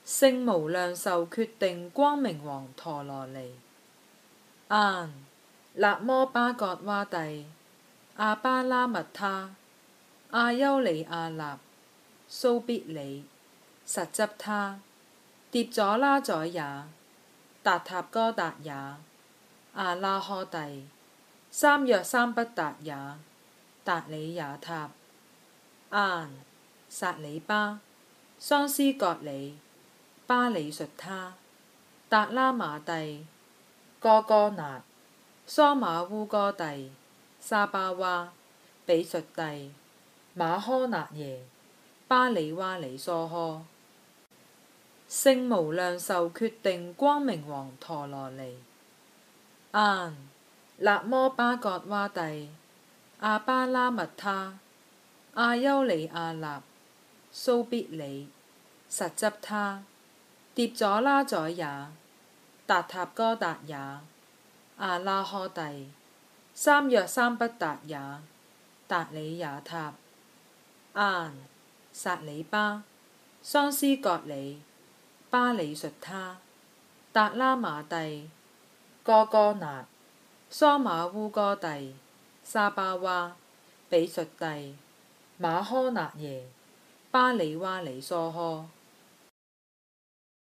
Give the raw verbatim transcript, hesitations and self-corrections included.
聖無量壽決定光明王陀羅尼，晏納摩巴葛哇帝，阿巴拉密他，阿優里亞納，蘇必里，實執他，迭佐拉宰也，達塔哥達也，阿拉呵帝，三約三不達也，達里也塔，晏薩里巴，桑斯葛里，巴里述他，達拉瑪帝，哥哥納，梳瑪烏哥帝，沙巴哇，比述帝，馬呵納耶，巴里哇里梭呵。聖無量壽決定光明王陀羅尼，晏納摩巴葛哇帝，阿巴拉密他，阿優里亞納，蘇必里，實執他，迭佐拉宰也，達塔哥達也，阿拉呵帝，三約三不達也，達里也塔，晏薩里巴，桑斯葛里，巴里述他，達拉瑪帝，哥哥納，梳瑪烏哥帝，沙巴哇，比述帝，馬呵納耶，巴里哇里梭呵。